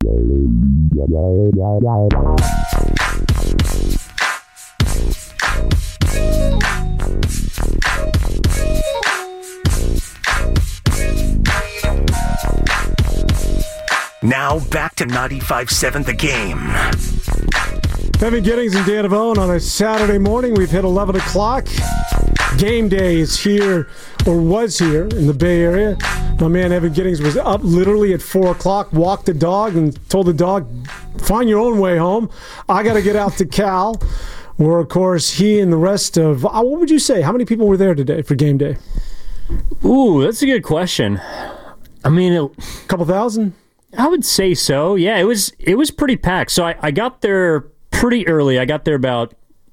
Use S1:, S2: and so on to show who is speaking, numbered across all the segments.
S1: Now back to 95.7 The Game.
S2: Evan Giddings and Dan Devone on a Saturday morning. We've hit 11 o'clock. Game day is here, or was here, in the Bay Area. My man Evan Giddings was up literally at 4 o'clock, walked the dog, and told the dog, find your own way home. I got to get out to Cal, where, of course, he and the rest of... what would you say? How many people were there today for game day?
S3: Ooh, that's a good question. I mean...
S2: A couple thousand?
S3: I would say so. Yeah, it was pretty packed. So I got there pretty early. I got there about,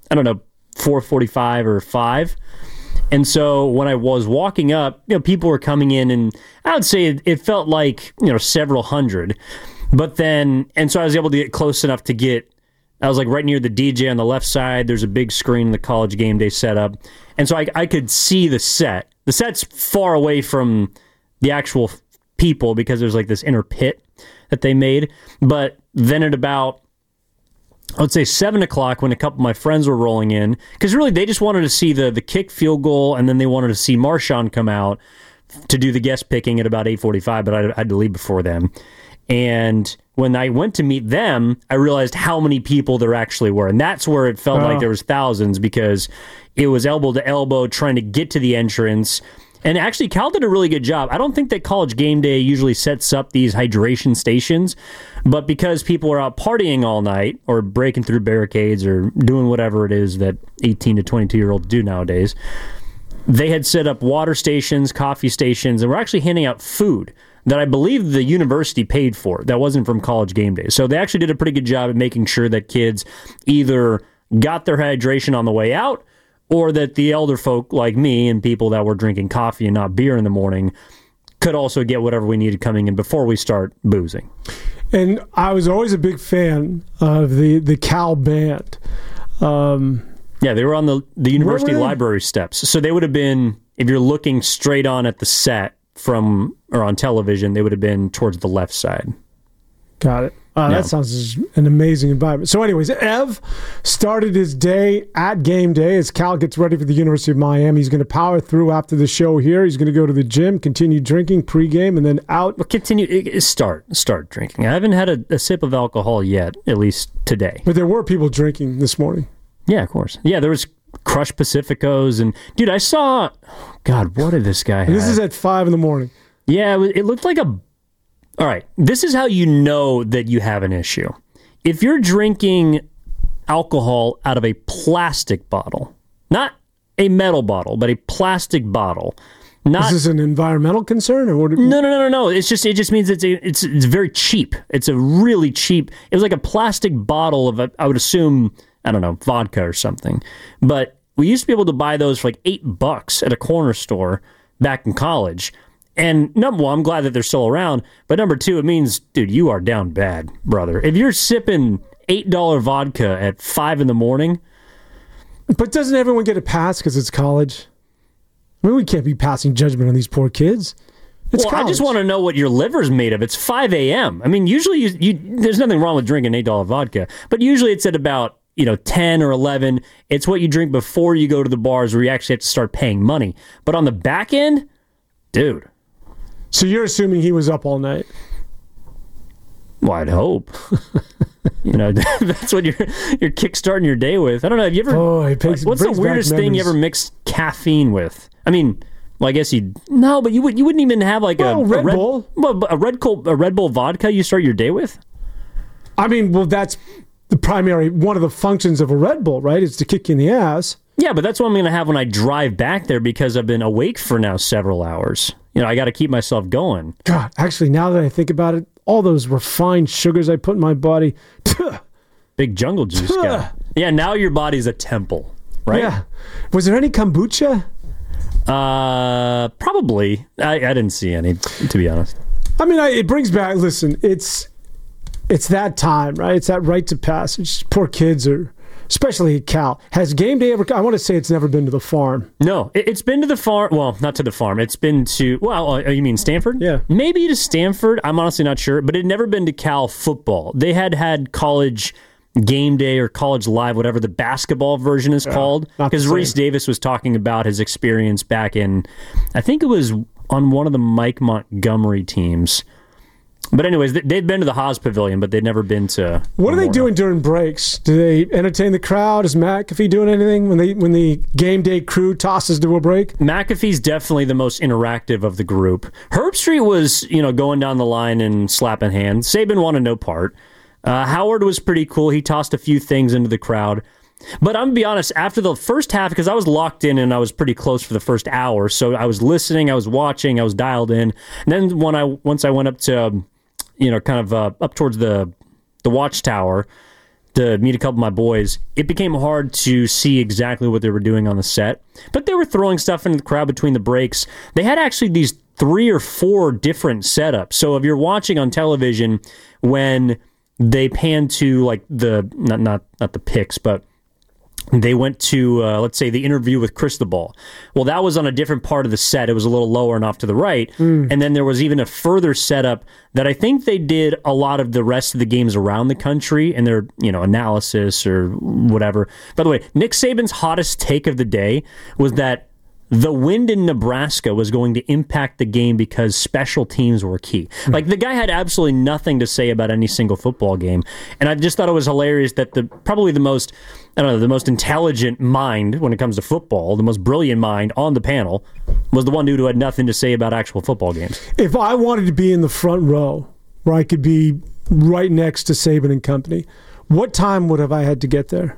S3: 4:45 or 5. And so when I was walking up, people were coming in, and I would say it felt like, several hundred. But then, and so I was able to get close enough to I was like right near the DJ on the left side. There's a big screen in the college game day setup. And so I could see the set. The set's far away from the actual people because there's like this inner pit that they made. But then at about, I would say 7 o'clock, when a couple of my friends were rolling in, because really they just wanted to see the kick field goal, and then they wanted to see Marshawn come out to do the guest picking at about 8:45, but I had to leave before them. And when I went to meet them, I realized how many people there actually were. And that's where it felt like there was thousands, because it was elbow to elbow trying to get to the entrance. And actually, Cal did a really good job. I don't think that College Game Day usually sets up these hydration stations, but because people are out partying all night or breaking through barricades or doing whatever it is that 18 to 22-year-olds do nowadays, they had set up water stations, coffee stations, and were actually handing out food that I believe the university paid for. That wasn't from College Game Day. So they actually did a pretty good job at making sure that kids either got their hydration on the way out, or that the elder folk like me and people that were drinking coffee and not beer in the morning could also get whatever we needed coming in before we start boozing.
S2: And I was always a big fan of the Cal band.
S3: Yeah, they were on the university library steps. So they would have been, if you're looking straight on at the set or on television, they would have been towards the left side.
S2: Got it. That sounds an amazing environment. So anyways, Ev started his day at game day as Cal gets ready for the University of Miami. He's going to power through after the show here. He's going to go to the gym, continue drinking pregame, and then out.
S3: Well, start drinking. I haven't had a sip of alcohol yet, at least today.
S2: But there were people drinking this morning.
S3: Yeah, of course. Yeah, there was crushed Pacificos. And, dude, I saw... God, what did this guy have?
S2: This is at 5 in the morning.
S3: Yeah, it looked like a... All right, this is how you know that you have an issue. If you're drinking alcohol out of a plastic bottle, not a metal bottle, but a plastic bottle. Is this
S2: an environmental concern, or what?
S3: No. It just means it's very cheap. It's a really cheap. It was like a plastic bottle of I would assume, I don't know, vodka or something. But we used to be able to buy those for like $8 at a corner store back in college. And number one, I'm glad that they're still around. But number two, it means, dude, you are down bad, brother. If you're sipping $8 vodka at 5 in the morning.
S2: But doesn't everyone get a pass because it's college? I mean, we can't be passing judgment on these poor kids. It's college.
S3: I just want to know what your liver's made of. It's 5 a.m. I mean, usually there's nothing wrong with drinking $8 vodka. But usually it's at about 10 or 11. It's what you drink before you go to the bars where you actually have to start paying money. But on the back end, dude.
S2: So you're assuming he was up all night?
S3: Well, I'd hope. That's what you're kickstarting your day with. I don't know. Have you ever? What's the weirdest thing you ever mixed caffeine with? I mean, well, I guess no, but you wouldn't even have like a
S2: Red Bull.
S3: A Red Bull vodka you start your day with.
S2: I mean, well, that's one of the functions of a Red Bull, right? Is to kick you in the ass.
S3: Yeah, but that's what I'm going to have when I drive back there because I've been awake for now several hours. I got to keep myself going.
S2: God, actually, now that I think about it, all those refined sugars I put in my body.
S3: Big jungle juice guy. Yeah, now your body's a temple, right? Yeah.
S2: Was there any kombucha?
S3: Probably. I didn't see any, to be honest.
S2: I mean, it brings back, listen, it's that time, right? It's that rite to passage. Poor kids are especially at Cal. Has game day ever? I want to say it's never been to the farm.
S3: No, it's been to the farm. Well, not to the farm. It's been to, you mean Stanford?
S2: Yeah.
S3: Maybe to Stanford. I'm honestly not sure, but it never been to Cal football. They had college game day or college live, whatever the basketball version is called. Because Reese Davis was talking about his experience back in, I think it was on one of the Mike Montgomery teams. But anyways, they've been to the Haas Pavilion, but they've never been to.
S2: What are they doing during breaks? Do they entertain the crowd? Is McAfee doing anything when the game day crew tosses to a break?
S3: McAfee's definitely the most interactive of the group. Herbstreit was, going down the line and slapping hands. Saban wanted no part. Howard was pretty cool. He tossed a few things into the crowd. But I'm going to be honest, after the first half, because I was locked in and I was pretty close for the first hour, so I was listening, I was watching, I was dialed in. And then once I went up to, up towards the watchtower to meet a couple of my boys, it became hard to see exactly what they were doing on the set. But they were throwing stuff into the crowd between the breaks. They had actually these 3 or 4 different setups. So if you're watching on television, when they pan to like the not the picks, but they went to, let's say, the interview with Cristobal. Well, that was on a different part of the set. It was a little lower and off to the right. And then there was even a further setup that I think they did a lot of the rest of the games around the country and their, analysis or whatever. By the way, Nick Saban's hottest take of the day was that the wind in Nebraska was going to impact the game because special teams were key. Like, the guy had absolutely nothing to say about any single football game. And I just thought it was hilarious that probably the most intelligent mind when it comes to football, the most brilliant mind on the panel, was the one dude who had nothing to say about actual football games.
S2: If I wanted to be in the front row, where I could be right next to Saban and company, what time would have I had to get there?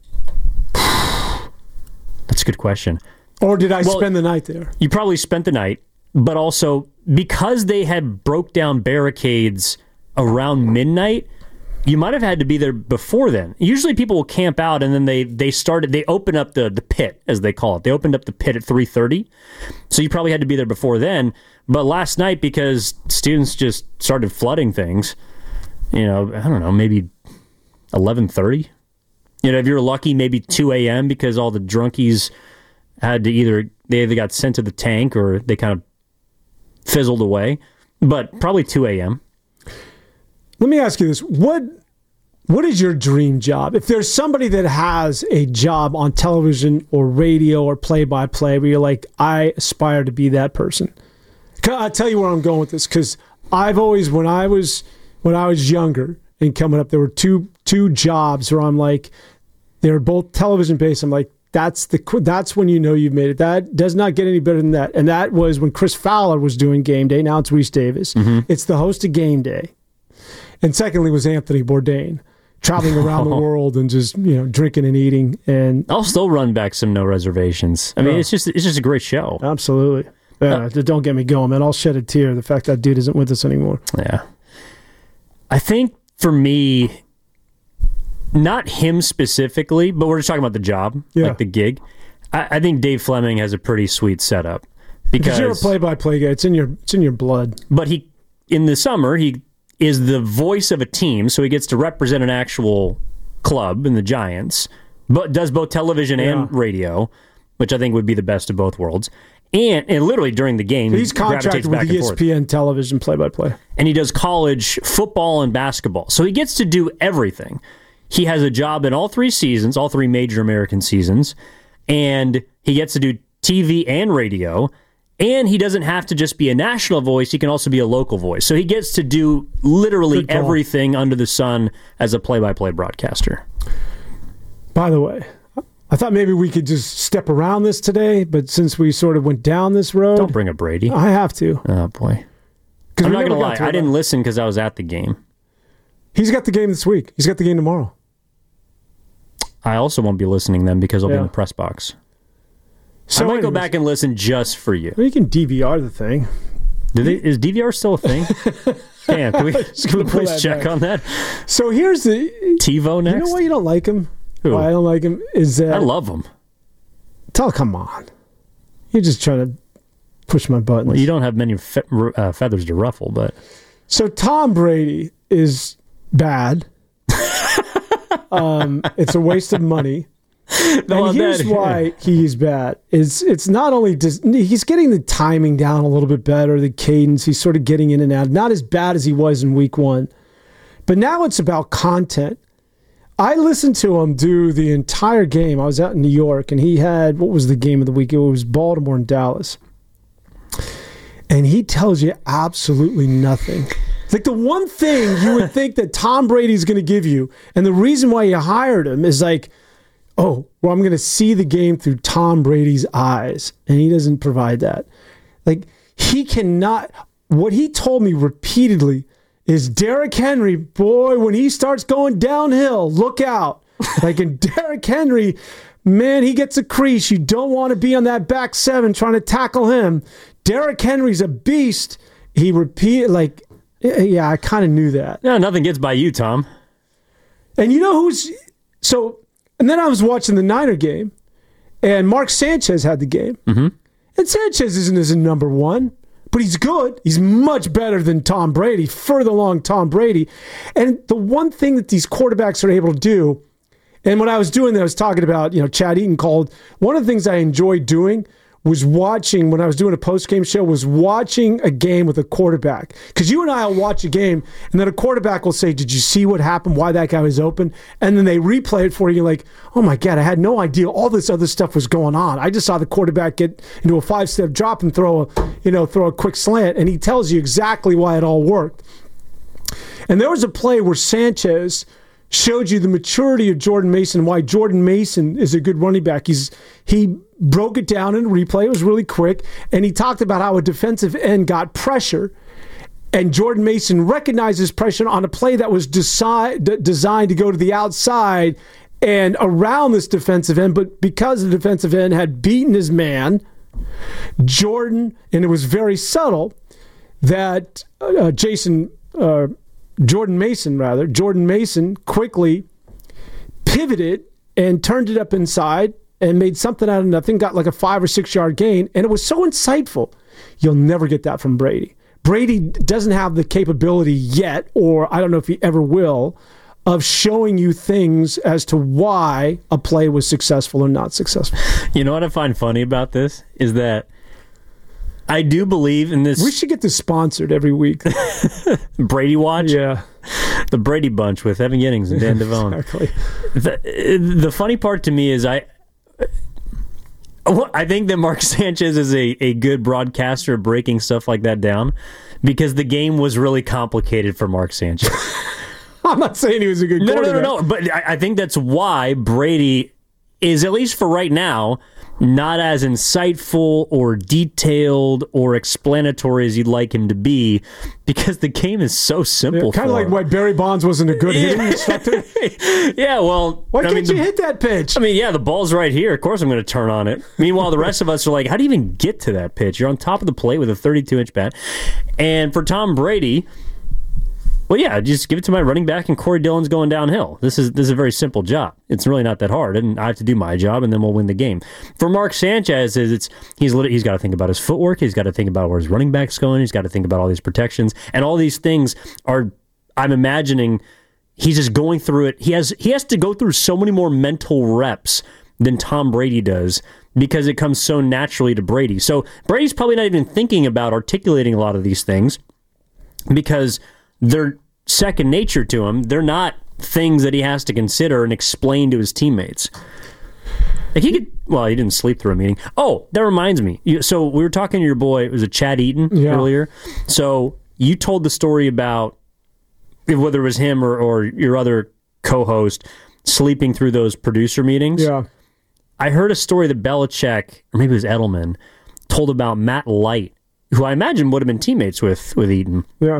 S3: That's a good question.
S2: Or did I spend the night there?
S3: You probably spent the night, but also because they had broke down barricades around midnight, you might have had to be there before then. Usually people will camp out and then they open up the pit, as they call it. They opened up the pit at 3:30. So you probably had to be there before then. But last night, because students just started flooding things, I don't know, maybe 11:30. If you're lucky, maybe 2 a.m. because all the drunkies had to either got sent to the tank or they kind of fizzled away. But probably 2 a.m.
S2: Let me ask you this. What is your dream job? If there's somebody that has a job on television or radio or play-by-play where you're like, I aspire to be that person. I'll tell you where I'm going with this, because I've always, when I was younger and coming up, there were two jobs where I'm like, they're both television-based. I'm like, that's when you know you've made it. That does not get any better than that. And that was when Chris Fowler was doing Game Day. Now it's Reese Davis. Mm-hmm. It's the host of Game Day. And secondly was Anthony Bourdain, traveling around the world and just drinking and eating. And
S3: I'll still run back some No Reservations. I mean, it's just a great show.
S2: Absolutely. Yeah, don't get me going, man. I'll shed a tear the fact that dude isn't with us anymore.
S3: Yeah. I think for me, not him specifically, but we're just talking about the job, like the gig. I think Dave Fleming has a pretty sweet setup
S2: because you're a play-by-play guy. It's in your blood.
S3: But in the summer, he is the voice of a team, so he gets to represent an actual club in the Giants, but does both television and radio, which I think would be the best of both worlds. And literally during the game,
S2: he's contracted with ESPN television play-by-play.
S3: And he does college football and basketball. So he gets to do everything. He has a job in all 3 seasons, all 3 major American seasons, and he gets to do TV and radio. And he doesn't have to just be a national voice. He can also be a local voice. So he gets to do literally everything under the sun as a play-by-play broadcaster.
S2: By the way, I thought maybe we could just step around this today, but since we sort of went down this road...
S3: Don't bring up Brady.
S2: I have to.
S3: Oh, boy. I'm not going to lie. I didn't listen because I was at the game.
S2: He's got the game this week. He's got the game tomorrow.
S3: I also won't be listening then because I'll be in the press box. So I might go back and listen just for you.
S2: Well, you can DVR the thing.
S3: Is DVR still a thing? Damn, can we please check on that?
S2: So here's the...
S3: TiVo next?
S2: You know why you don't like him?
S3: Who?
S2: Why I don't like him is that...
S3: I love him.
S2: Come on. You're just trying to push my buttons.
S3: Well, you don't have many feathers to ruffle, but...
S2: So Tom Brady is bad. It's a waste of money.
S3: No,
S2: And here's why he's bad. It's not only he's getting the timing down a little bit better, the cadence. He's sort of getting in and out. Not as bad as he was in week 1. But now it's about content. I listened to him do the entire game. I was out in New York, and he had, what was the game of the week? It was Baltimore and Dallas. And he tells you absolutely nothing. It's like the one thing you would think that Tom Brady's going to give you, and the reason why you hired him is like, oh, well, I'm going to see the game through Tom Brady's eyes. And he doesn't provide that. Like, he cannot. What he told me repeatedly is Derrick Henry, boy, when he starts going downhill, look out. Like, in Derrick Henry, man, he gets a crease. You don't want to be on that back 7 trying to tackle him. Derrick Henry's a beast. He repeated, like, yeah, I kind of knew that.
S3: No, nothing gets by you, Tom.
S2: And you know and then I was watching the Niner game, and Mark Sanchez had the game.
S3: Mm-hmm.
S2: And Sanchez isn't number 1, but he's good. He's much better than Tom Brady, further along Tom Brady. And the one thing that these quarterbacks are able to do, and when I was doing that, I was talking about, Chad Eaton called, one of the things I enjoyed doing was watching, when I was doing a post-game show, was watching a game with a quarterback. Because you and I will watch a game, and then a quarterback will say, did you see what happened, why that guy was open? And then they replay it for you, like, oh my God, I had no idea all this other stuff was going on. I just saw the quarterback get into a 5-step drop and throw a quick slant, and he tells you exactly why it all worked. And there was a play where Sanchez showed you the maturity of Jordan Mason, why Jordan Mason is a good running back. He broke it down in replay. It was really quick. And he talked about how a defensive end got pressure. And Jordan Mason recognizes pressure on a play that was designed to go to the outside and around this defensive end. But because the defensive end had beaten his man, Jordan, and it was very subtle, that Jordan Mason quickly pivoted and turned it up inside and made something out of nothing, got like a 5 or 6 yard gain, and it was so insightful. You'll never get that from Brady. Brady doesn't have the capability yet, or I don't know if he ever will, of showing you things as to why a play was successful or not successful.
S3: You know what I find funny about this is that I do believe in this.
S2: We should get this sponsored every week.
S3: Brady Watch?
S2: Yeah.
S3: The Brady Bunch with Evan Giddings and Dan Devone.
S2: Exactly.
S3: The funny part to me is I think that Mark Sanchez is a good broadcaster breaking stuff like that down because the game was really complicated for Mark Sanchez.
S2: I'm not saying he was a good quarterback.
S3: No. But I think that's why Brady is, at least for right now, not as insightful or detailed or explanatory as you'd like him to be, because the game is so simple.
S2: Kind of like why Barry Bonds wasn't a good hitting instructor.
S3: Yeah, well,
S2: why can't you hit that pitch?
S3: I mean, yeah, the ball's right here. Of course, I'm going to turn on it. Meanwhile, the rest of us are like, how do you even get to that pitch? You're on top of the plate with a 32-inch bat, and for Tom Brady, well, yeah, just give it to my running back, and Corey Dillon's going downhill. This is a very simple job. It's really not that hard, and I have to do my job, and then we'll win the game. For Mark Sanchez, he's got to think about his footwork. He's got to think about where his running back's going. He's got to think about all these protections, and all these things are. I'm imagining he's just going through it. He has to go through so many more mental reps than Tom Brady does, because it comes so naturally to Brady. So Brady's probably not even thinking about articulating a lot of these things because they're second nature to him. They're not things that he has to consider and explain to his teammates. Like he didn't sleep through a meeting. Oh, that reminds me. So we were talking to your boy, was it Chad Eaton earlier? So you told the story about whether it was him or your other co-host sleeping through those producer meetings.
S2: Yeah.
S3: I heard a story that Belichick, or maybe it was Edelman, told about Matt Light, who I imagine would have been teammates with Eaton.
S2: Yeah.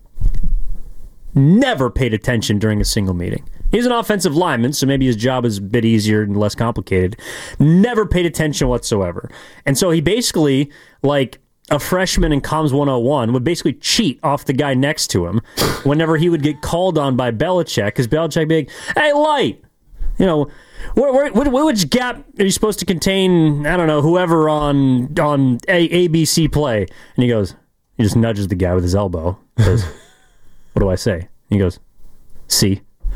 S3: Never paid attention during a single meeting. He's an offensive lineman, so maybe his job is a bit easier and less complicated. Never paid attention whatsoever. And so he basically, like a freshman in Comms 101, would basically cheat off the guy next to him whenever he would get called on by Belichick, because Belichick would be like, hey, Light, which gap are you supposed to contain, I don't know, whoever on ABC play? And he just nudges the guy with his elbow. He goes, what do I say? He goes, C.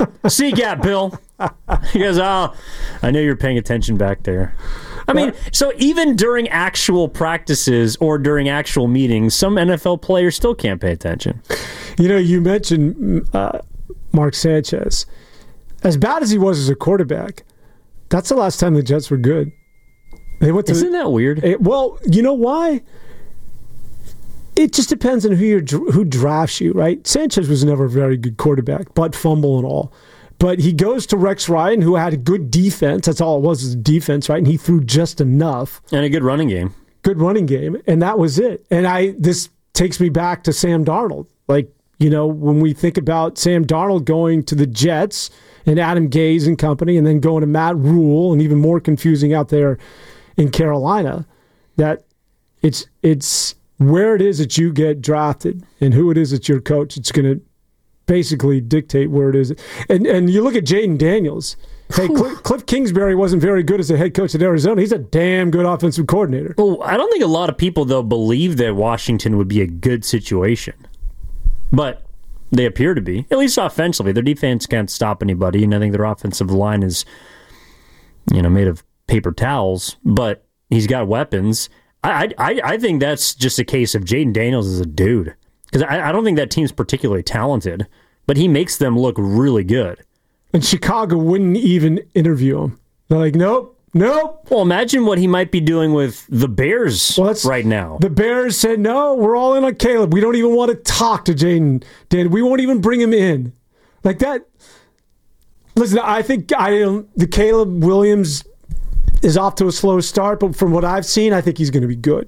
S3: See gap, Bill. He goes, oh, I know you're paying attention back there. I mean, so even during actual practices or during actual meetings, some NFL players still can't pay attention.
S2: You know, you mentioned Mark Sanchez. As bad as he was as a quarterback, that's the last time the Jets were good. They went to
S3: Isn't that weird?
S2: Well, you know why? It just depends on who drafts you, right? Sanchez was never a very good quarterback, butt fumble and all. But he goes to Rex Ryan, who had a good defense. That's all it was defense, right? And he threw just enough.
S3: And a good running game.
S2: Good running game. And that was it. And this takes me back to Sam Darnold. Like, you know, when we think about Sam Darnold going to the Jets and Adam Gase and company, and then going to Matt Rule, and even more confusing out there in Carolina, that it's where it is that you get drafted and who it is that your coach. It's going to basically dictate where it is. And you look at Jaden Daniels. Hey, Cliff Kingsbury wasn't very good as a head coach at Arizona. He's a damn good offensive coordinator.
S3: Well, I don't think a lot of people, though, believe that Washington would be a good situation. But they appear to be, at least offensively. Their defense can't stop anybody, and I think their offensive line is, you know, made of paper towels. But he's got weapons. I think that's just a case of Jaden Daniels as a dude. Because I don't think that team's particularly talented, but he makes them look really good.
S2: And Chicago wouldn't even interview him. They're like, nope.
S3: Well, imagine what he might be doing with the Bears right now.
S2: The Bears said, no, we're all in on Caleb. We don't even want to talk to Jaden. We won't even bring him in. Like that. Listen, I think the Caleb Williams is off to a slow start, but from what I've seen, I think he's going to be good.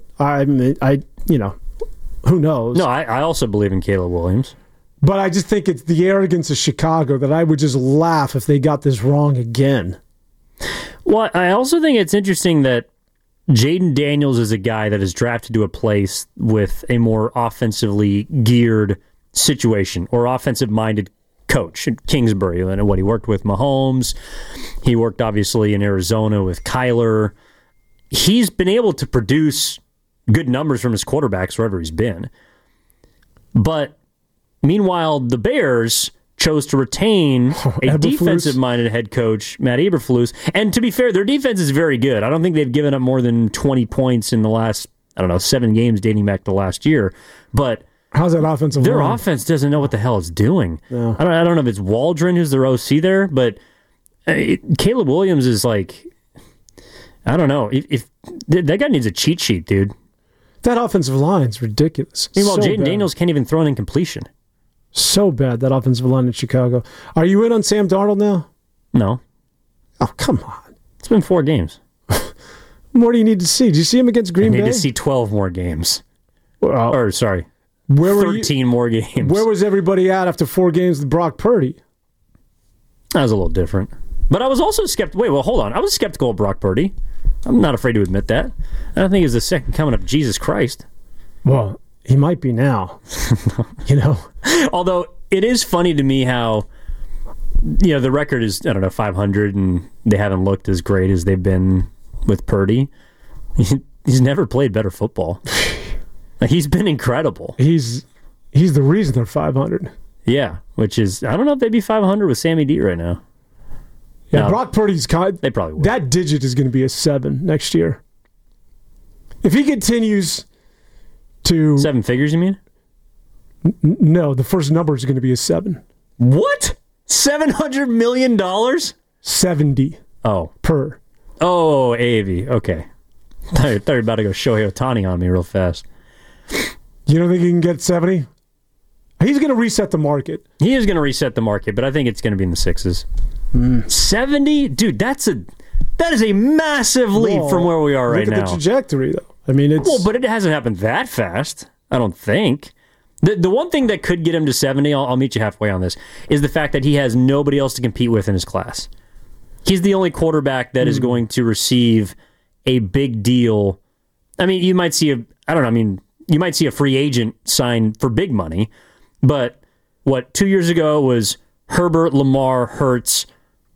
S2: Who knows?
S3: No, I also believe in Caleb Williams.
S2: But I just think it's the arrogance of Chicago that I would just laugh if they got this wrong again.
S3: Well, I also think it's interesting that Jaden Daniels is a guy that is drafted to a place with a more offensively geared situation or offensive-minded coach at Kingsbury. And what he worked with Mahomes. He worked, obviously, in Arizona with Kyler. He's been able to produce good numbers from his quarterbacks wherever he's been. But meanwhile, the Bears chose to retain a defensive-minded head coach, Matt Eberflus. And to be fair, their defense is very good. I don't think they've given up more than 20 points in the last, 7 games dating back to last year. But
S2: how's that offensive
S3: their
S2: line?
S3: Offense doesn't know what the hell it's doing.
S2: Yeah.
S3: I don't know if it's Waldron who's their OC there, but Caleb Williams is like, I don't know. If that guy needs a cheat sheet, dude.
S2: That offensive line is ridiculous.
S3: Meanwhile, Jaden Daniels can't even throw an incompletion.
S2: So bad, that offensive line in Chicago. Are you in on Sam Darnold now?
S3: No.
S2: Oh, come on.
S3: It's been 4 games.
S2: What do you need to see? Did you see him against Green Bay?
S3: I need to see 12 more games. 13 more games.
S2: Where was everybody at after 4 games with Brock Purdy?
S3: That was a little different. But I was also skeptical. Wait, well, hold on. I was skeptical of Brock Purdy. I'm not afraid to admit that. I don't think he's the second coming of Jesus Christ.
S2: Well, he might be now.
S3: Although it is funny to me how, the record is, 500, and they haven't looked as great as they've been with Purdy. He's never played better football. He's been incredible.
S2: He's the reason they're 500.
S3: Yeah, which is, I don't know if they'd be 500 with Sammy D right now.
S2: Yeah,
S3: no,
S2: Brock Purdy's
S3: they probably would.
S2: That digit is going to be a 7 next year. If he continues to
S3: 7 figures, you mean?
S2: No, the first number is going to be a 7.
S3: What? $700 million?
S2: 70.
S3: Oh.
S2: Per.
S3: Oh, AAV. Okay. I thought you were about to go Shohei Ohtani on me real fast.
S2: You don't think he can get 70? He's going to reset the market.
S3: He is going to reset the market, but I think it's going to be in the 6s. 70? Dude, that is a massive leap from where we are right now.
S2: Look at the trajectory, though. I mean, it's...
S3: Well, but it hasn't happened that fast, I don't think. The one thing that could get him to 70, I'll meet you halfway on this, is the fact that he has nobody else to compete with in his class. He's the only quarterback that is going to receive a big deal. I mean, you might see you might see a free agent sign for big money, but 2 years ago was Herbert, Lamar, Hurts,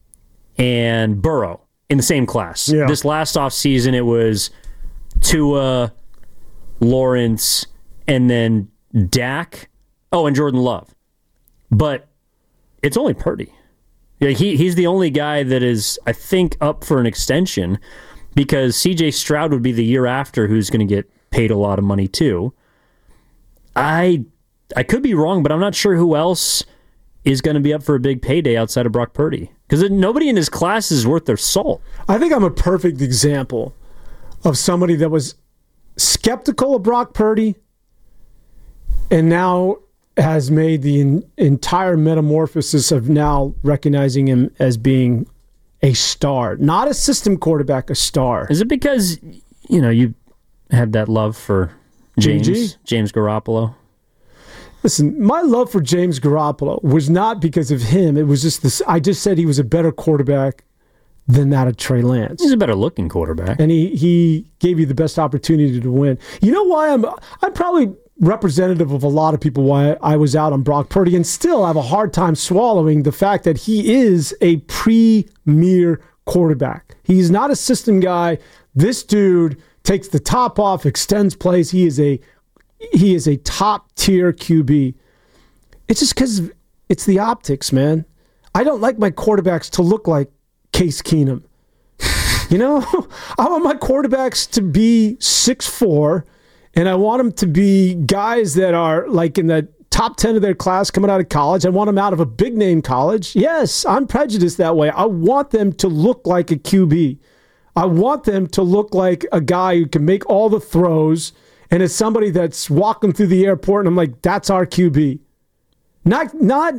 S3: and Burrow in the same class.
S2: Yeah.
S3: This last offseason, it was Tua, Lawrence, and then Dak. Oh, and Jordan Love. But it's only Purdy. Yeah, he's the only guy that is, I think, up for an extension because C.J. Stroud would be the year after who's going to get paid a lot of money too. I could be wrong, but I'm not sure who else is going to be up for a big payday outside of Brock Purdy because nobody in his class is worth their salt.
S2: I think I'm a perfect example of somebody that was skeptical of Brock Purdy and now has made the entire metamorphosis of now recognizing him as being a star, not a system quarterback, a star.
S3: Is it because, you have that love for James Garoppolo?
S2: Listen, my love for James Garoppolo was not because of him. It was just this. I just said he was a better quarterback than that of Trey Lance.
S3: He's a better looking quarterback.
S2: And he gave you the best opportunity to win. You know why I'm probably representative of a lot of people why I was out on Brock Purdy and still have a hard time swallowing the fact that he is a premier quarterback. He's not a system guy. This dude takes the top off, extends plays. He is a top tier QB. It's just because it's the optics, man. I don't like my quarterbacks to look like Case Keenum. I want my quarterbacks to be 6'4", and I want them to be guys that are like in the top 10 of their class coming out of college. I want them out of a big name college. Yes, I'm prejudiced that way. I want them to look like a QB. I want them to look like a guy who can make all the throws and is somebody that's walking through the airport and I'm like, that's our QB. Not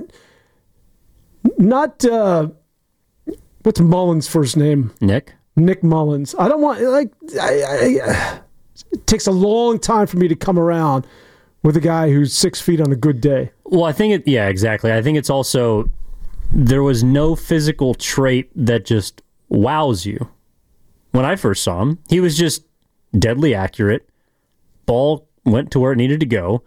S2: what's Mullins' first name?
S3: Nick
S2: Mullins. I don't want, it takes a long time for me to come around with a guy who's 6 feet on a good day.
S3: Well, I think exactly. I think it's also, there was no physical trait that just wows you. When I first saw him, he was just deadly accurate. Ball went to where it needed to go,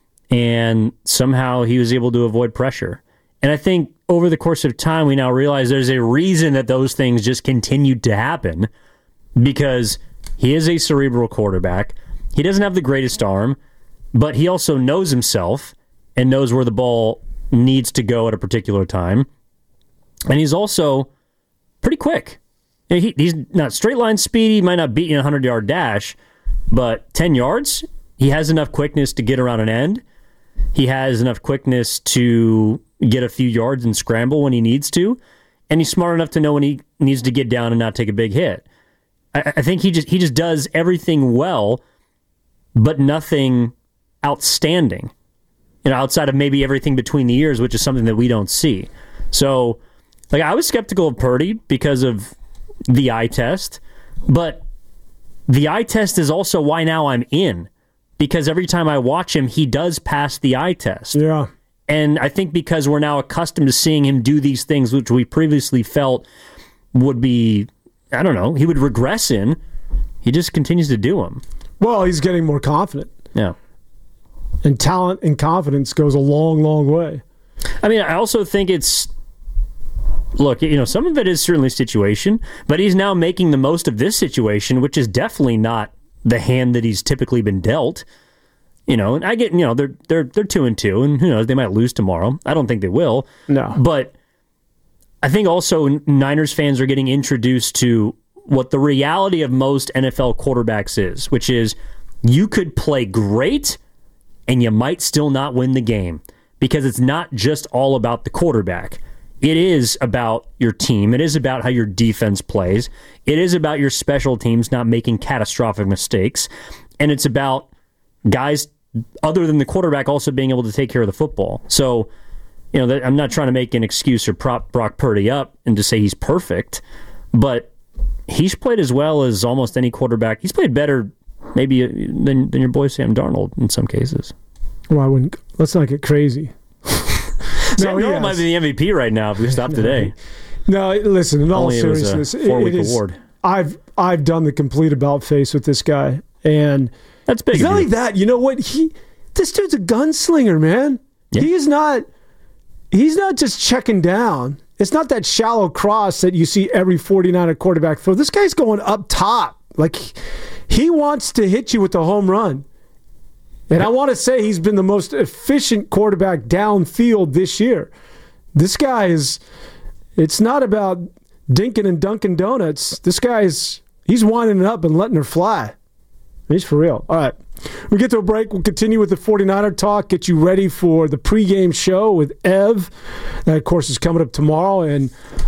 S3: and somehow he was able to avoid pressure. And I think over the course of time, we now realize there's a reason that those things just continued to happen because he is a cerebral quarterback. He doesn't have the greatest arm, but he also knows himself and knows where the ball needs to go at a particular time. And he's also pretty quick. He's not straight line speed. He might not beat you in a 100-yard dash, but 10 yards, he has enough quickness to get around an end. He has enough quickness to get a few yards and scramble when he needs to. And he's smart enough to know when he needs to get down and not take a big hit. I think he just does everything well, but nothing outstanding. Outside of maybe everything between the ears, which is something that we don't see. So, I was skeptical of Purdy because of the eye test, but the eye test is also why now I'm in, because every time I watch him, he does pass the eye test.
S2: Yeah.
S3: And I think because we're now accustomed to seeing him do these things, which we previously felt would be, he would regress in, he just continues to do them. Well,
S2: he's getting more confident.
S3: Yeah.
S2: And talent and confidence goes a long, long way.
S3: I also think it's, look, some of it is certainly situation, but he's now making the most of this situation, which is definitely not the hand that he's typically been dealt. And I get, they're 2-2, and who knows, they might lose tomorrow. I don't think they will.
S2: No.
S3: But I think also Niners fans are getting introduced to what the reality of most NFL quarterbacks is, which is you could play great and you might still not win the game because it's not just all about the quarterback. It is about your team. It is about how your defense plays. It is about your special teams not making catastrophic mistakes. And it's about guys other than the quarterback also being able to take care of the football. So, I'm not trying to make an excuse or prop Brock Purdy up and to say he's perfect, but he's played as well as almost any quarterback. He's played better maybe than your boy Sam Darnold in some cases.
S2: Well, let's not get crazy.
S3: Sam Darnold might be the MVP right now if we stop today.
S2: No, listen, in all seriousness,
S3: it was a 4-week award.
S2: I've done the complete about face with this guy, and
S3: that's big.
S2: It's not like that. You know what? This dude's a gunslinger, man. Yeah. He's not just checking down. It's not that shallow cross that you see every 49er quarterback throw. This guy's going up top. Like, he wants to hit you with the home run. And I want to say he's been the most efficient quarterback downfield this year. This guy is, It's not about dinking and dunking donuts. This guy's he's winding it up and letting her fly. He's for real. All right. We get to a break. We'll continue with the 49er talk, get you ready for the pregame show with Ev. That, of course, is coming up tomorrow. And,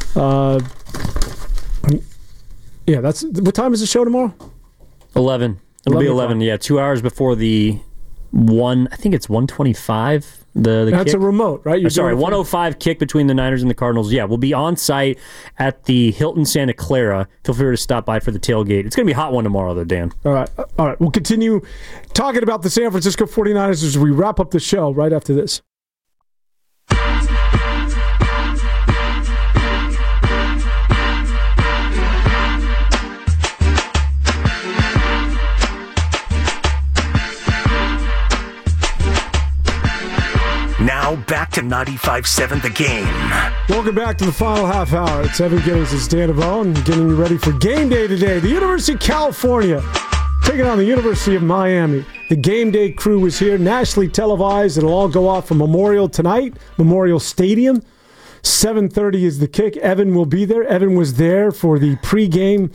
S2: yeah, that's what time is the show tomorrow?
S3: 11. It'll be 11, yeah. 2 hours before the I think it's 125. That's
S2: kick. A remote, right?
S3: 105 kick between the Niners and the Cardinals. Yeah, we'll be on site at the Hilton Santa Clara. Feel free to stop by for the tailgate. It's going to be a hot one tomorrow, though, Dan.
S2: All right. We'll continue talking about the San Francisco 49ers as we wrap up the show right after this.
S1: Now back to 95.7 The Game.
S2: Welcome back to the final half hour. It's Evan Giddings. It's Dan DeVone getting you ready for game day today. The University of California taking on the University of Miami. The game day crew was here, nationally televised. It'll all go off from Memorial tonight, Memorial Stadium. 7:30 is the kick. Evan will be there. Evan was there for the pregame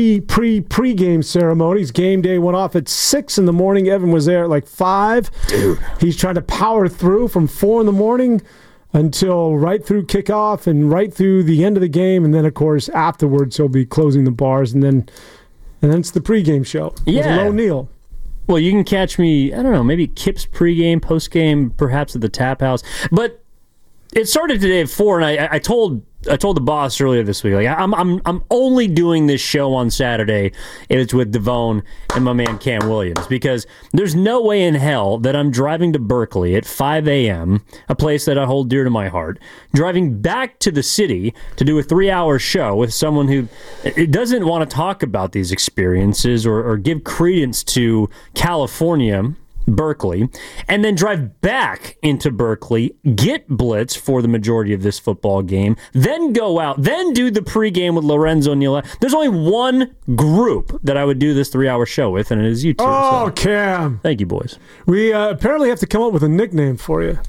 S2: ceremonies. Game day went off at 6 in the morning. Evan was there at like 5.
S3: Dude.
S2: He's trying to power through from 4 in the morning until right through kickoff and right through the end of the game. And then, of course, afterwards, he'll be closing the bars. And then it's the pregame show with Low Neal.
S3: Well, you can catch me, I don't know, maybe Kip's pregame, postgame, perhaps at the Tap House. But it started today at 4, and I told the boss earlier this week, like I'm only doing this show on Saturday if it's with DeVone and my man Cam Williams, because there's no way in hell that I'm driving to Berkeley at 5 a.m., a place that I hold dear to my heart, driving back to the city to do a 3-hour show with someone who doesn't want to talk about these experiences or give credence to California, Berkeley, and then drive back into Berkeley, get blitz for the majority of this football game, then go out, then do the pregame with Lorenzo Neal. There's only one group that I would do this 3-hour show with, and it is you two.
S2: Oh,
S3: so.
S2: Cam.
S3: Thank you, boys.
S2: We apparently have to come up with a nickname for you.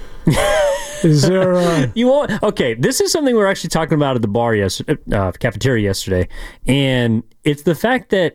S2: Is there
S3: You won't? Okay, this is something we were actually talking about at the bar cafeteria yesterday, and it's the fact that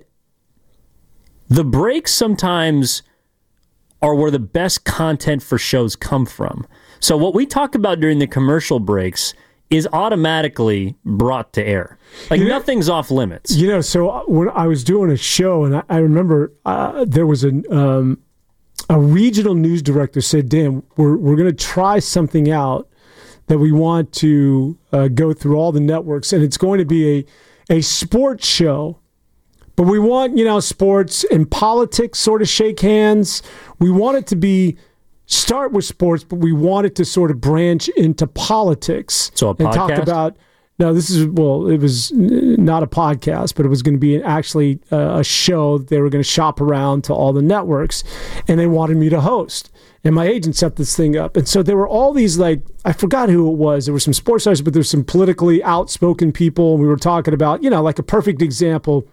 S3: the breaks sometimes are where the best content for shows come from. So what we talk about during the commercial breaks is automatically brought to air. Like, nothing's off limits.
S2: So when I was doing a show, and I remember there was a regional news director said, Dan, we're going to try something out that we want to go through all the networks, and it's going to be a sports show. But we want, sports and politics sort of shake hands. We want it to start with sports, but we want it to sort of branch into politics.
S3: So a podcast?
S2: And talk about, it was not a podcast, but it was going to be actually a show that they were going to shop around to all the networks, and they wanted me to host. And my agent set this thing up. And so there were all these, I forgot who it was. There were some sports stars, but there were some politically outspoken people. We were talking about, like a perfect example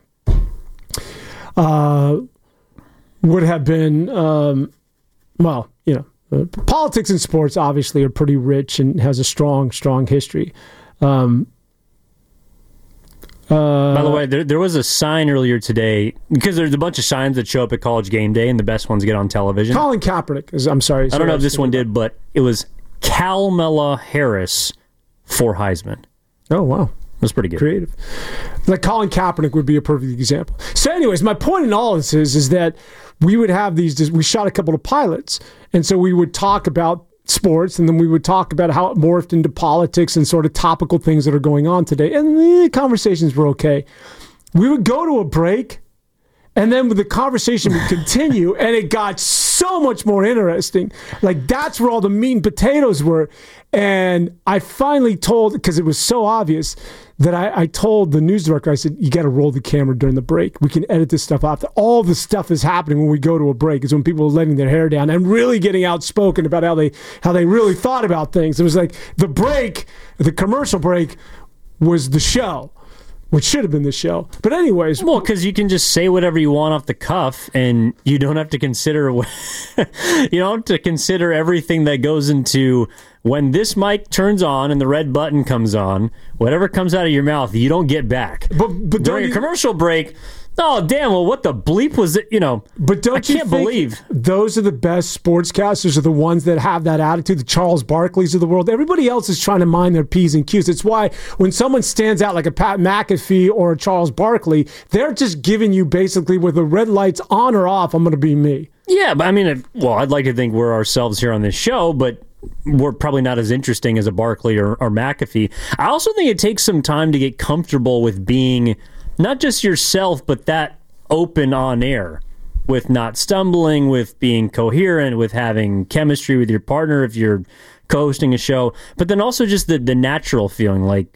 S2: would have been, politics and sports obviously are pretty rich and has a strong history.
S3: By the way, there was a sign earlier today, because there's a bunch of signs that show up at College Game Day, and the best ones get on television.
S2: Colin Kaepernick, I'm sorry.
S3: I don't know if this one did, but it was Kamala Harris for Heisman.
S2: Oh, wow.
S3: That's pretty good.
S2: Creative. Like Colin Kaepernick would be a perfect example. So anyways, my point in all this is that we would have we shot a couple of pilots, and so we would talk about sports, and then we would talk about how it morphed into politics and sort of topical things that are going on today. And the conversations were okay. We would go to a break, and then the conversation would continue, and it got so much more interesting. Like, that's where all the meat and potatoes were. And I finally told, because it was so obvious, that I told the news director, I said, you got to roll the camera during the break. We can edit this stuff out. All the stuff is happening when we go to a break, is when people are letting their hair down and really getting outspoken about how they really thought about things. It was like the commercial break was the show, which should have been the show. But anyways.
S3: Well, because you can just say whatever you want off the cuff, and you don't have to consider everything that goes into when this mic turns on and the red button comes on, whatever comes out of your mouth, you don't get back.
S2: But
S3: during a commercial break, oh, damn, well, what the bleep was it?
S2: But don't
S3: I can't believe
S2: those are the best sportscasters are the ones that have that attitude, the Charles Barkleys of the world. Everybody else is trying to mind their P's and Q's. It's why when someone stands out like a Pat McAfee or a Charles Barkley, they're just giving you basically with the red lights on or off, I'm going to be me.
S3: Yeah, but I mean, I'd like to think we're ourselves here on this show, but we're probably not as interesting as a Barkley or McAfee. I also think it takes some time to get comfortable with being not just yourself, but that open on air, with not stumbling, with being coherent, with having chemistry with your partner if you're co-hosting a show, but then also just the natural feeling, like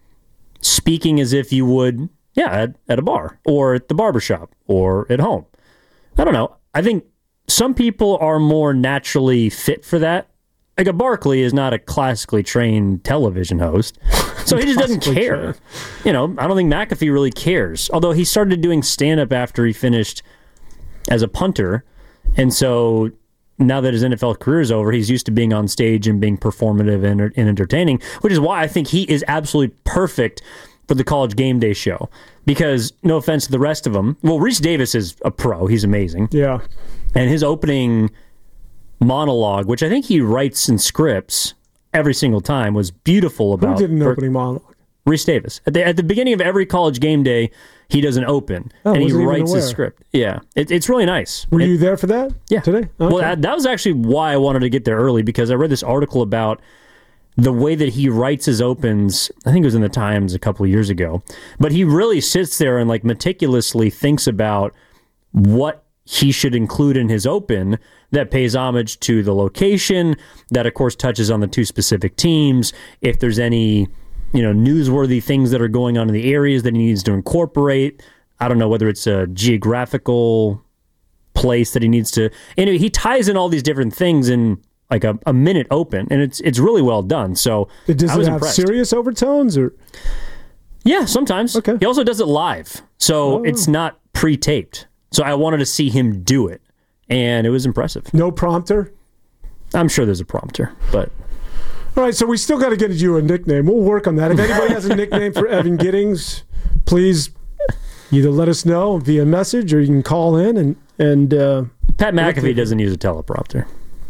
S3: speaking as if you would, at a bar or at the barbershop or at home. I don't know. I think some people are more naturally fit for that. Like a Barkley is not a classically trained television host, so he just doesn't care. I don't think McAfee really cares. Although he started doing stand-up after he finished as a punter, and so now that his NFL career is over, he's used to being on stage and being performative and entertaining, which is why I think he is absolutely perfect for the College Game Day show. Because, no offense to the rest of them, well, Reese Davis is a pro. He's amazing.
S2: Yeah.
S3: And his opening monologue, which I think he writes in scripts every single time, was beautiful. About
S2: who did an opening monologue?
S3: Reese Davis. At the beginning of every College Game Day, he does an open, and he writes his script. Yeah, it's really nice.
S2: Were you there for that?
S3: Yeah.
S2: Today? Okay.
S3: Well, that was actually why I wanted to get there early, because I read this article about the way that he writes his opens. I think it was in the Times a couple of years ago. But he really sits there and meticulously thinks about what he should include in his open that pays homage to the location, that of course touches on the two specific teams. If there's any, newsworthy things that are going on in the areas that he needs to incorporate. I don't know whether it's a geographical place that he needs to. Anyway, he ties in all these different things in like a minute open, and it's really well done. So
S2: does
S3: I was
S2: it have
S3: impressed.
S2: Serious overtones or?
S3: Yeah, sometimes.
S2: Okay.
S3: He also does it live, so it's not pre-taped. So I wanted to see him do it, and it was impressive.
S2: No prompter?
S3: I'm sure there's a prompter, but...
S2: All right, so we still got to get you a nickname. We'll work on that. If anybody has a nickname for Evan Giddings, please either let us know via message or you can call in and
S3: Pat McAfee doesn't use a teleprompter.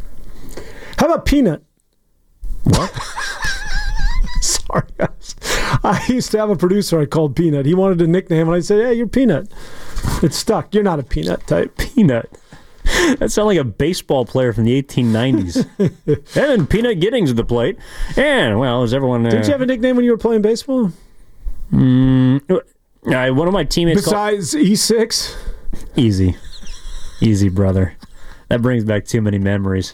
S2: How about Peanut?
S3: What?
S2: Sorry, I used to have a producer I called Peanut. He wanted a nickname, and I said, "Yeah, you're Peanut." It stuck. You're not a peanut type.
S3: Peanut. That sounds like a baseball player from the 1890s. Evan Peanut Giddings at the plate. And, well, is everyone...
S2: Did you have a nickname when you were playing baseball?
S3: One of my teammates...
S2: Besides E6?
S3: Easy. Easy, brother. That brings back too many memories.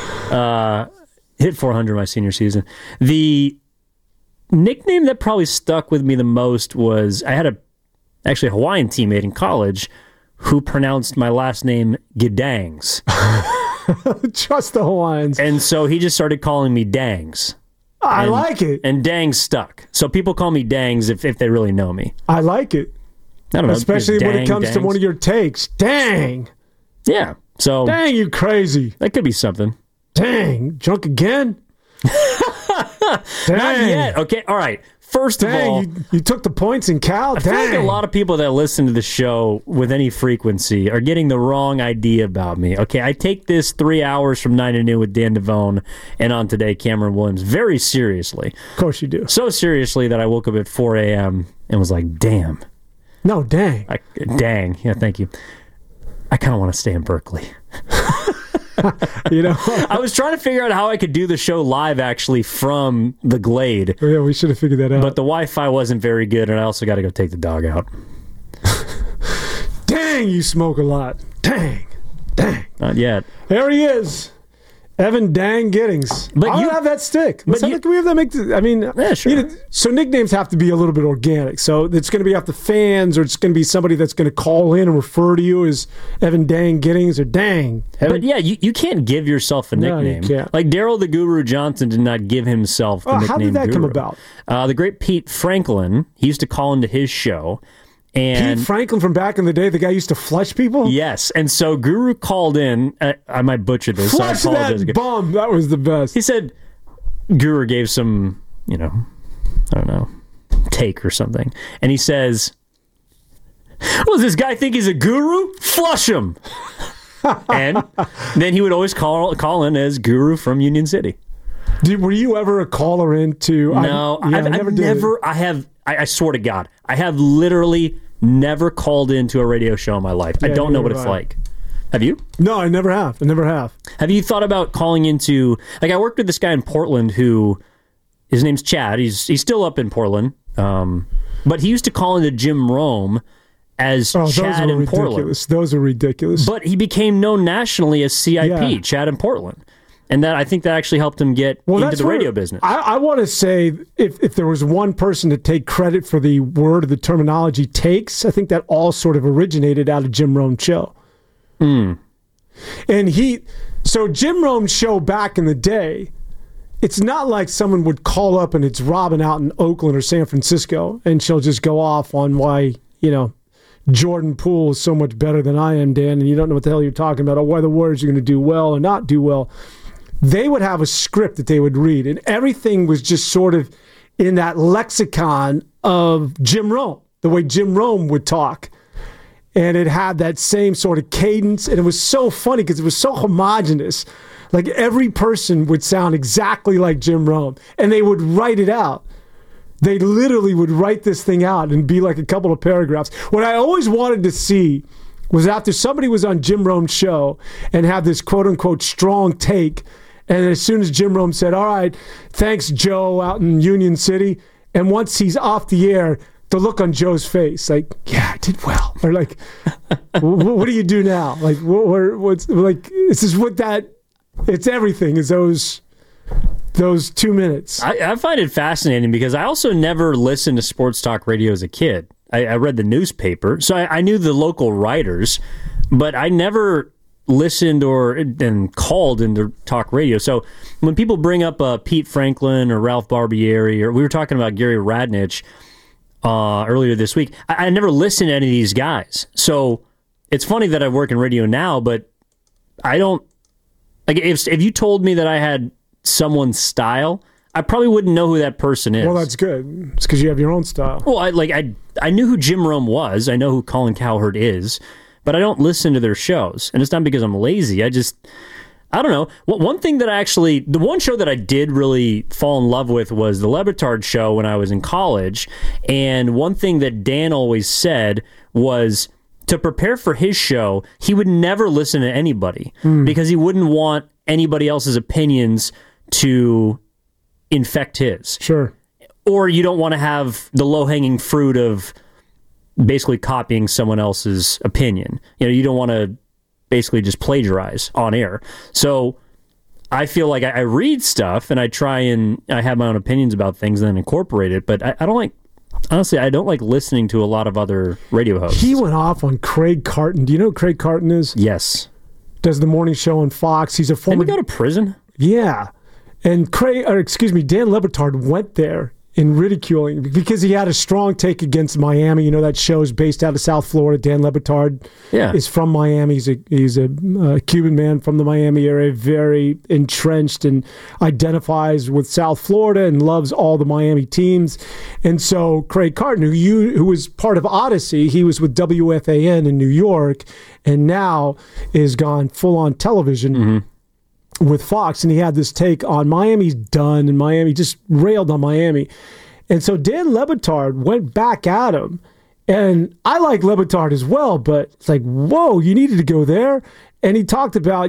S3: Hit 400 my senior season. The nickname that probably stuck with me the most was... I had a Hawaiian teammate in college who pronounced my last name Gidangs.
S2: Trust the Hawaiians.
S3: And so he just started calling me Dangs.
S2: I like it.
S3: And Dangs stuck. So people call me Dangs if they really know me.
S2: I like it.
S3: I don't know.
S2: Especially when it comes to one of your takes. Dang.
S3: Yeah. So
S2: dang, you crazy.
S3: That could be something.
S2: Dang. Drunk again?
S3: Not yet. Okay. All right. First of all,
S2: you took the points in Cal.
S3: I feel like a lot of people that listen to the show with any frequency are getting the wrong idea about me. Okay, I take this 3 hours from 9 to noon with Dan Devone and on today, Cameron Williams, very seriously.
S2: Of course you do.
S3: So seriously that I woke up at 4 a.m. and was like, damn.
S2: No, dang.
S3: Dang. Yeah, thank you. I kind of want to stay in Berkeley. I was trying to figure out how I could do the show live actually from the Glade.
S2: Oh, yeah, we should have figured that out.
S3: But the Wi-Fi wasn't very good, and I also got to go take the dog out.
S2: Dang, you smoke a lot. Dang.
S3: Not yet.
S2: There he is. Evan Dang Giddings. But I don't have that stick. Can we have that make?
S3: Yeah, sure.
S2: So nicknames have to be a little bit organic. So it's going to be off the fans, or it's going to be somebody that's going to call in and refer to you as Evan Dang Giddings or Dang.
S3: But yeah, you can't give yourself a nickname.
S2: No, you can't.
S3: Like Daryl the Guru Johnson did not give himself the nickname.
S2: How did that
S3: Guru.
S2: come about?
S3: The great Pete Franklin, he used to call into his show. And
S2: Pete Franklin from back in the day, the guy used to flush people?
S3: Yes. And so Guru called in. I might butcher this.
S2: Flush
S3: so I apologize.
S2: that bum. That was the best.
S3: He said, Guru gave some, I don't know, take or something. And he says, well, does this guy think he's a guru? Flush him. And then he would always call in as Guru from Union City.
S2: Were you ever a caller into?
S3: No, I've never. I swear to God, I have literally never called into a radio show in my life. I don't know what it's like. Have you?
S2: No, I never have.
S3: Have you thought about calling into? Like, I worked with this guy in Portland who, his name's Chad. He's still up in Portland, but he used to call into Jim Rome as Chad in Portland.
S2: Those are ridiculous.
S3: But he became known nationally as CIP, Chad in Portland. And I think that actually helped him get into the radio business.
S2: I want to say, if there was one person to take credit for the word or the terminology takes, I think that all sort of originated out of Jim Rome's show. And Jim Rome's show back in the day, it's not like someone would call up and it's Robin out in Oakland or San Francisco and she'll just go off on why, Jordan Poole is so much better than I am, Dan, and you don't know what the hell you're talking about, or why the Warriors are going to do well or not do well. They would have a script that they would read, and everything was just sort of in that lexicon of Jim Rome, the way Jim Rome would talk. And it had that same sort of cadence, and it was so funny because it was so homogenous. Like, every person would sound exactly like Jim Rome, and they would write it out. They literally would write this thing out and be like a couple of paragraphs. What I always wanted to see was after somebody was on Jim Rome's show and had this quote-unquote strong take, and as soon as Jim Rome said, all right, thanks, Joe, out in Union City, and once he's off the air, the look on Joe's face, like, yeah, I did well. Or like, what do you do now? Like, what's like, this is what that, it's everything, is those 2 minutes.
S3: I find it fascinating because I also never listened to sports talk radio as a kid. I read the newspaper, so I knew the local writers, but I never listened and called into talk radio. So when people bring up Pete Franklin or Ralph Barbieri, or we were talking about Gary Radnich earlier this week, I never listened to any of these guys. So it's funny that I work in radio now, but I don't, like, if you told me that I had someone's style, I probably wouldn't know who that person is.
S2: Well, that's good. It's because you have your own style.
S3: Well, I knew who Jim Rome was. I know who Colin Cowherd is, but I don't listen to their shows. And it's not because I'm lazy. I don't know. One thing that the one show that I did really fall in love with was the Le Batard show when I was in college. And one thing that Dan always said was, to prepare for his show, he would never listen to anybody because he wouldn't want anybody else's opinions to infect his.
S2: Sure.
S3: Or you don't want to have the low-hanging fruit of basically copying someone else's opinion. You don't want to basically just plagiarize on air. So I feel like I read stuff and I try and I have my own opinions about things and then incorporate it, but I don't like, honestly, I don't like listening to a lot of other radio hosts.
S2: He went off on Craig Carton. Do you know who Craig Carton is?
S3: Yes.
S2: Does the morning show on Fox. He's a former...
S3: Didn't he go to prison?
S2: Yeah. And Dan Le Batard went there in ridiculing because he had a strong take against Miami. That show is based out of South Florida. Dan Le Batard is from Miami. He's a Cuban man from the Miami area, very entrenched and identifies with South Florida and loves all the Miami teams. And so Craig Carton, who was part of Odyssey, he was with WFAN in New York and now is gone full on television with Fox, and he had this take on Miami's done, and Miami just railed on Miami. And so Dan Le Batard went back at him, and I like Le Batard as well, but it's like, whoa, you needed to go there? And he talked about,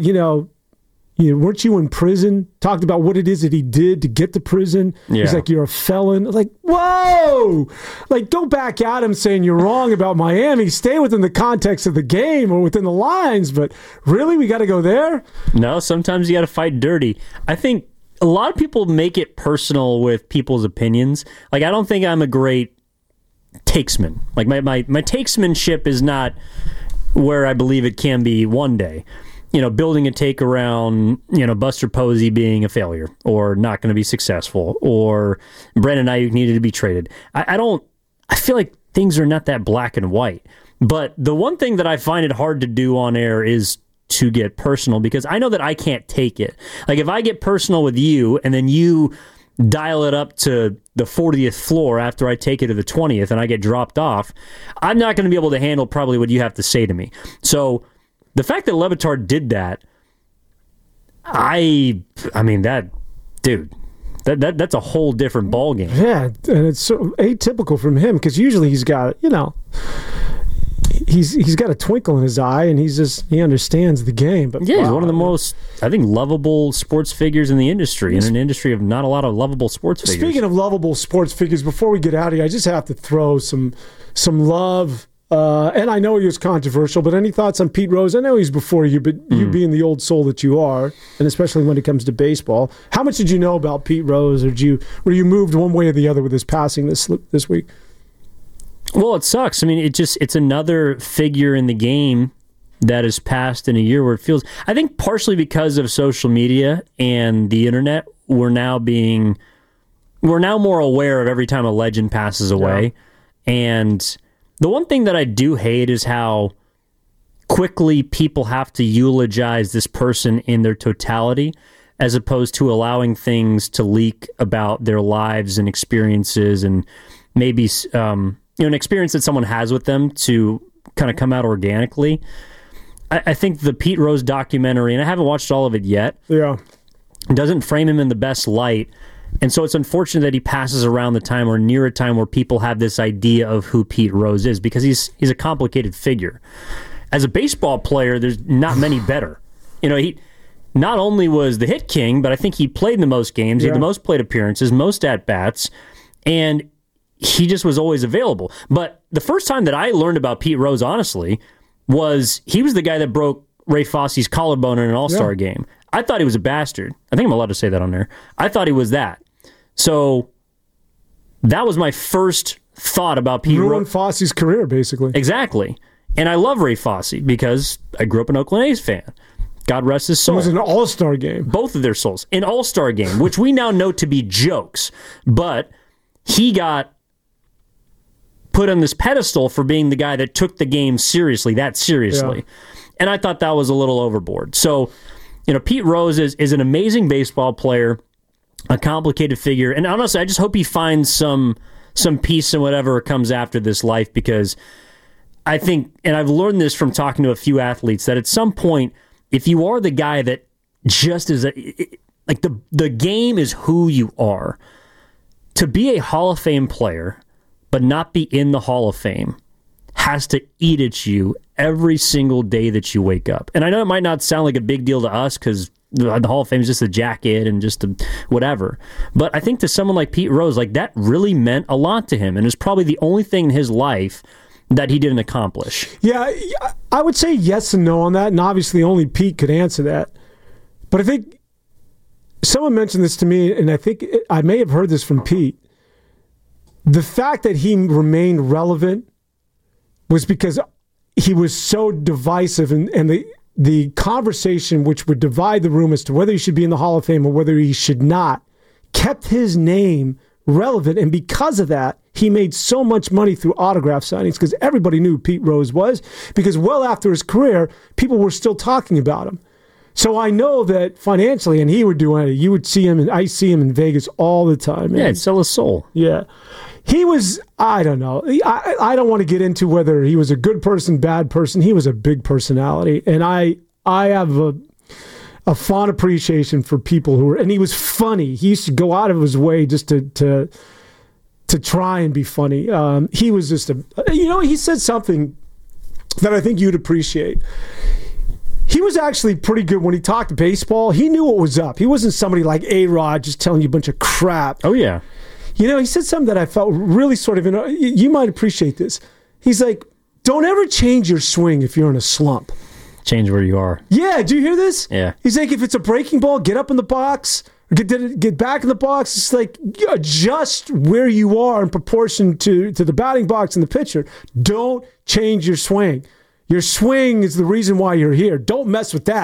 S2: weren't you in prison? Talked about what it is that he did to get to prison. Yeah. He's like, you're a felon. Like, whoa! Like, don't back at him saying you're wrong about Miami. Stay within the context of the game or within the lines. But really, we got to go there?
S3: No, sometimes you got to fight dirty. I think a lot of people make it personal with people's opinions. Like, I don't think I'm a great takesman. Like, my takesmanship is not where I believe it can be one day. Building a take around, Buster Posey being a failure or not going to be successful or Brandon Ayuk needed to be traded. I feel like things are not that black and white. But the one thing that I find it hard to do on air is to get personal because I know that I can't take it. Like if I get personal with you and then you dial it up to the 40th floor after I take it to the 20th and I get dropped off, I'm not going to be able to handle probably what you have to say to me. So the fact that Le Batard did that, I mean, that, dude, that's a whole different ballgame.
S2: Yeah, and it's so atypical from him because usually he's got, he's got a twinkle in his eye and he understands the game. But
S3: yeah, he's one of the most, I think, lovable sports figures in the industry, in an industry of not a lot of lovable sports figures.
S2: Speaking of lovable sports figures, before we get out of here, I just have to throw some love. And I know he was controversial, but any thoughts on Pete Rose? I know he's before you, but you being the old soul that you are, and especially when it comes to baseball, how much did you know about Pete Rose, or were you moved one way or the other with his passing this week?
S3: Well, it sucks. I mean, it's another figure in the game that has passed in a year where it feels, I think partially because of social media and the internet, we're now more aware of every time a legend passes away. Yeah. And the one thing that I do hate is how quickly people have to eulogize this person in their totality as opposed to allowing things to leak about their lives and experiences and maybe an experience that someone has with them to kind of come out organically. I think the Pete Rose documentary, and I haven't watched all of it yet, doesn't frame him in the best light. And so it's unfortunate that he passes around the time or near a time where people have this idea of who Pete Rose is because he's a complicated figure. As a baseball player, there's not many better. He not only was the hit king, but I think he played the most games, he had the most plate appearances, most at-bats, and he just was always available. But the first time that I learned about Pete Rose, honestly, was he was the guy that broke Ray Fosse's collarbone in an All-Star game. I thought he was a bastard. I think I'm allowed to say that on there. I thought he was that. So that was my first thought about Pete Rose.
S2: Ruined Fosse's career, basically.
S3: Exactly. And I love Ray Fosse because I grew up an Oakland A's fan. God rest his soul.
S2: It was an all-star game.
S3: Both of their souls. An all-star game, which we now know to be jokes. But he got put on this pedestal for being the guy that took the game seriously. Yeah. And I thought that was a little overboard. So, Pete Rose is an amazing baseball player, a complicated figure. And honestly, I just hope he finds some peace in whatever comes after this life because I think, and I've learned this from talking to a few athletes, that at some point, if you are the guy that just is like the game is who you are, to be a Hall of Fame player but not be in the Hall of Fame has to eat at you every single day that you wake up. And I know it might not sound like a big deal to us because the Hall of Fame is just a jacket and just whatever. But I think to someone like Pete Rose, like that really meant a lot to him and is probably the only thing in his life that he didn't accomplish.
S2: Yeah, I would say yes and no on that, and obviously only Pete could answer that. But I think someone mentioned this to me, and I think I may have heard this from Pete. The fact that he remained relevant was because he was so divisive, and the conversation which would divide the room as to whether he should be in the Hall of Fame or whether he should not kept his name relevant, and because of that, he made so much money through autograph signings because everybody knew who Pete Rose was because well after his career, people were still talking about him. So I know that financially, and he would do it, you would see him, and I see him in Vegas all the time. Man.
S3: Yeah, it'd sell his soul.
S2: Yeah. He was, I don't know. I don't want to get into whether he was a good person, bad person. He was a big personality. And I have a fond appreciation for people who were, and he was funny. He used to go out of his way just to try and be funny. He was just he said something that I think you'd appreciate. He was actually pretty good when he talked baseball. He knew what was up. He wasn't somebody like A-Rod just telling you a bunch of crap.
S3: Oh, yeah.
S2: He said something that I felt really sort of, you might appreciate this. He's like, don't ever change your swing if you're in a slump.
S3: Change where you are.
S2: Yeah, do you hear this?
S3: Yeah.
S2: He's like, if it's a breaking ball, get up in the box, or get back in the box. It's like, adjust where you are in proportion to the batting box and the pitcher. Don't change your swing. Your swing is the reason why you're here. Don't mess with that.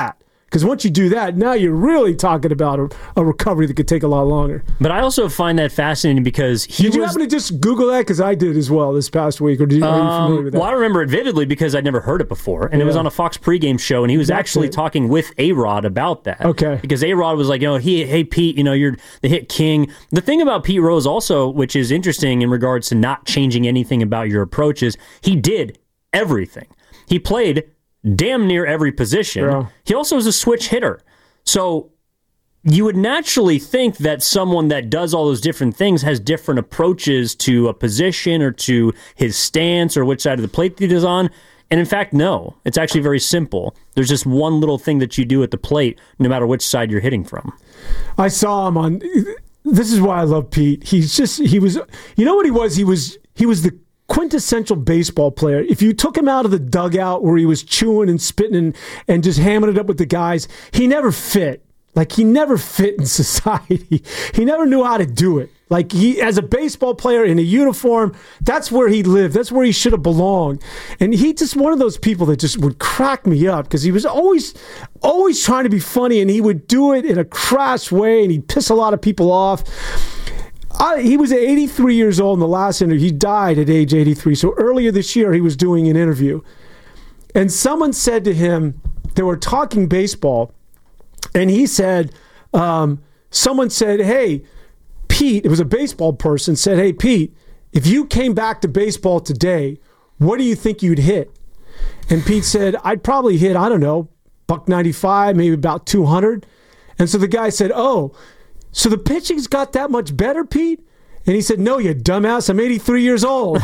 S2: Because once you do that, now you're really talking about a recovery that could take a lot longer.
S3: But I also find that fascinating because
S2: Did you happen to just Google that? Because I did as well this past week. Or are you familiar with that?
S3: Well, I remember it vividly because I'd never heard it before. And it was on a Fox pregame show, and he was actually talking with A-Rod about that.
S2: Okay.
S3: Because A-Rod was like, hey, Pete, you're the hit king. The thing about Pete Rose also, which is interesting in regards to not changing anything about your approach, is he did everything. He played damn near every position.
S2: Yeah.
S3: He also is a switch hitter. So you would naturally think that someone that does all those different things has different approaches to a position or to his stance or which side of the plate that he's on. And in fact, no. It's actually very simple. There's just one little thing that you do at the plate, no matter which side you're hitting from.
S2: I saw him on... This is why I love Pete. He was... You know what he was? He was the quintessential baseball player. If you took him out of the dugout where he was chewing and spitting and just hamming it up with the guys, he never fit. Like, he never fit in society. He never knew how to do it. Like, he, as a baseball player in a uniform, that's where he lived. That's where he should have belonged. And he just one of those people that just would crack me up because he was always trying to be funny, and he would do it in a crass way, and he'd piss a lot of people off. He was 83 years old in the last interview. He died at age 83. So earlier this year, he was doing an interview. And someone said to him, they were talking baseball, and he said, someone said, hey, Pete, it was a baseball person, said, hey, Pete, if you came back to baseball today, what do you think you'd hit? And Pete said, I'd probably hit, I don't know, $195, maybe about 200. And so the guy said, oh, so the pitching's got that much better, Pete? And he said, no, you dumbass, I'm 83 years old.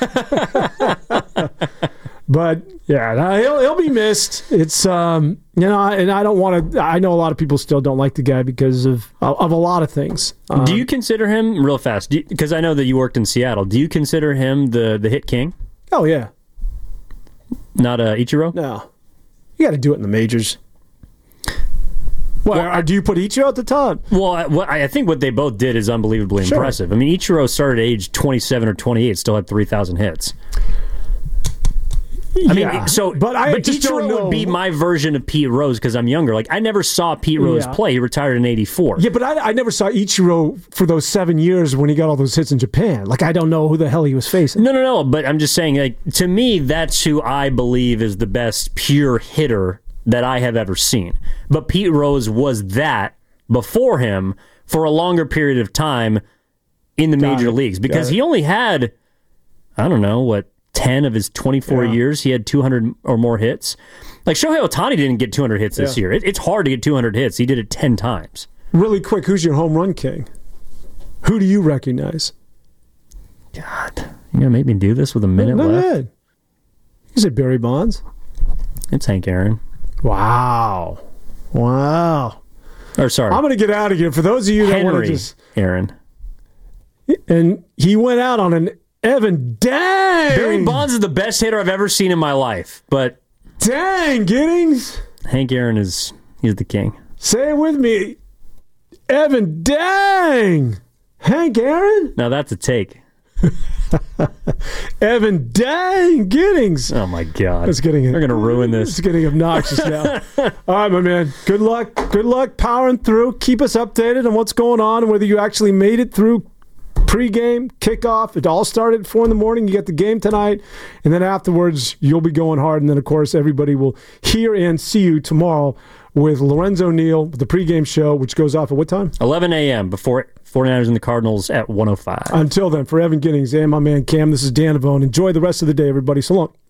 S2: But yeah, he'll be missed. It's and I don't want to. I know a lot of people still don't like the guy because of a lot of things.
S3: Do you consider him real fast? Because I know that you worked in Seattle. Do you consider him the hit king?
S2: Oh yeah.
S3: Not Ichiro?
S2: No, you got to do it in the majors. Well, do you put Ichiro at the top?
S3: Well, I think what they both did is unbelievably impressive. I mean, Ichiro started at age 27 or 28, still had 3,000 hits. I mean, but Ichiro would be my version of Pete Rose because I'm younger. Like, I never saw Pete Rose play. He retired in 84.
S2: Yeah, but I never saw Ichiro for those 7 years when he got all those hits in Japan. Like, I don't know who the hell he was facing.
S3: No. But I'm just saying, like, to me, that's who I believe is the best pure hitter that I have ever seen. But Pete Rose was that before him for a longer period of time in the major leagues because he only had, I don't know, 10 of his 24 years, he had 200 or more hits. Like, Shohei Ohtani didn't get 200 hits this year. It's hard to get 200 hits. He did it 10 times.
S2: Really quick, who's your home run king? Who do you recognize?
S3: God, you're going to make me do this with a minute left?
S2: Ahead. Is it Barry Bonds?
S3: It's Hank Aaron.
S2: Wow.
S3: Or sorry.
S2: I'm going to get out of here. For those of you that want to just...
S3: Aaron.
S2: And he went out on an Evan, dang!
S3: Barry Bonds is the best hitter I've ever seen in my life, but...
S2: Dang, Giddings!
S3: Hank Aaron he's the king.
S2: Say it with me. Evan, dang! Hank Aaron?
S3: Now that's a take.
S2: Evan, dang, Giddings!
S3: Oh my God.
S2: They're
S3: going to ruin this.
S2: It's getting obnoxious now. All right, my man. Good luck powering through. Keep us updated on what's going on and whether you actually made it through pre-game, kickoff. It all started at 4 a.m. You get the game tonight, and then afterwards you'll be going hard. And then, of course, everybody will hear and see you tomorrow with Lorenzo Neal, the pregame show, which goes off at what time?
S3: 11 a.m. before 49ers and the Cardinals at 1:05.
S2: Until then, for Evan Giddings and my man Cam, this is Dan Avone. Enjoy the rest of the day, everybody. So long.